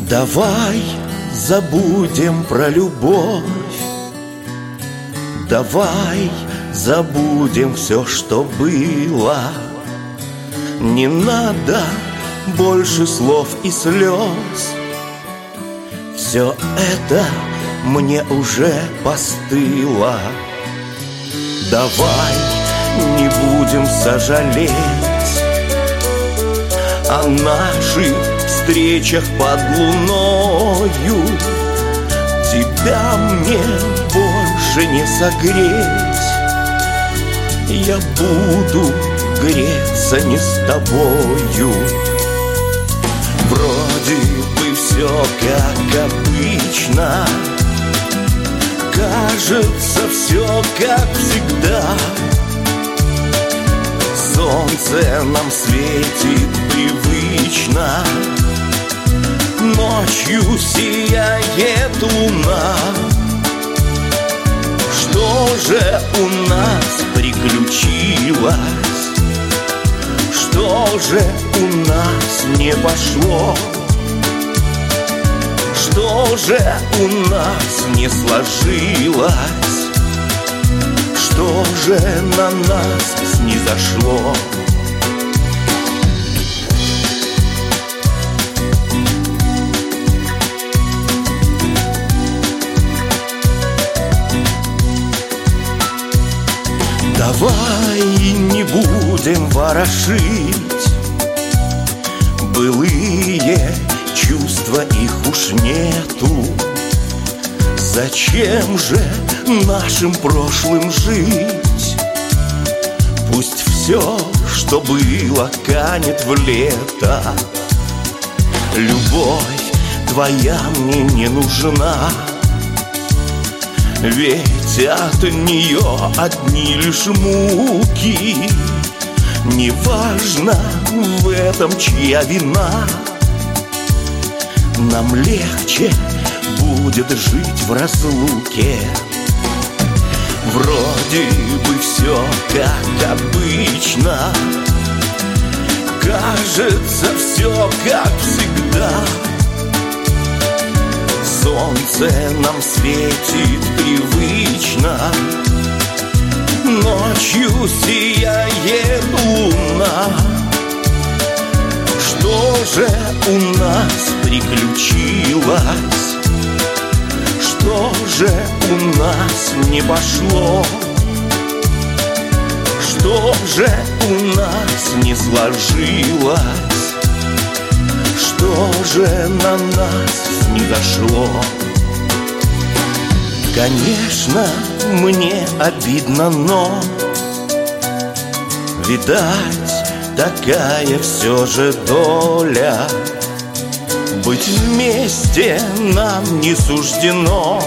Давай забудем про любовь, давай забудем все, что было. Не надо больше слов и слез. Все это мне уже постыло. Давай не будем сожалеть о наших встречах под луною. Тебя мне больше не согреть. Я буду греться не с тобою. Вроде бы все как обычно, кажется, все как всегда. Солнце нам светит привычно, ночью сияет луна. Что же у нас приключилось? Что же у нас не пошло? Что же у нас не сложилось? Что же на нас снизошло? Давай не будем ворошить былые чувства, их уж нету. Зачем же нашим прошлым жить? Пусть все, что было, канет в лето. Любовь твоя мне не нужна, ведь от нее одни лишь муки. Неважно в этом, чья вина, нам легче будет жить в разлуке. Вроде бы все как обычно, кажется, все как всегда. Солнце нам светит привычно, ночью сияет луна. Что же у нас приключилось? Что же у нас не пошло? Что же у нас не сложилось? Что же на нас снизошло? Конечно, мне обидно, но, видать, такая все же доля. Быть вместе нам не суждено.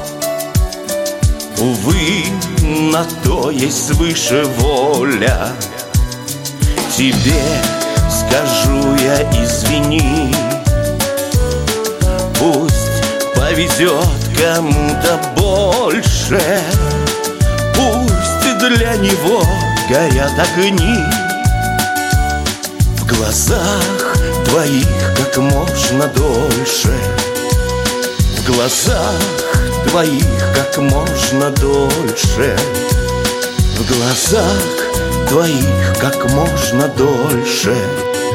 Увы, на то есть свыше воля. Тебе скажу я извини, пусть повезет кому-то больше, пусть для него горят огни. В глазах твоих как можно дольше, в глазах твоих как можно дольше, в глазах твоих как можно дольше.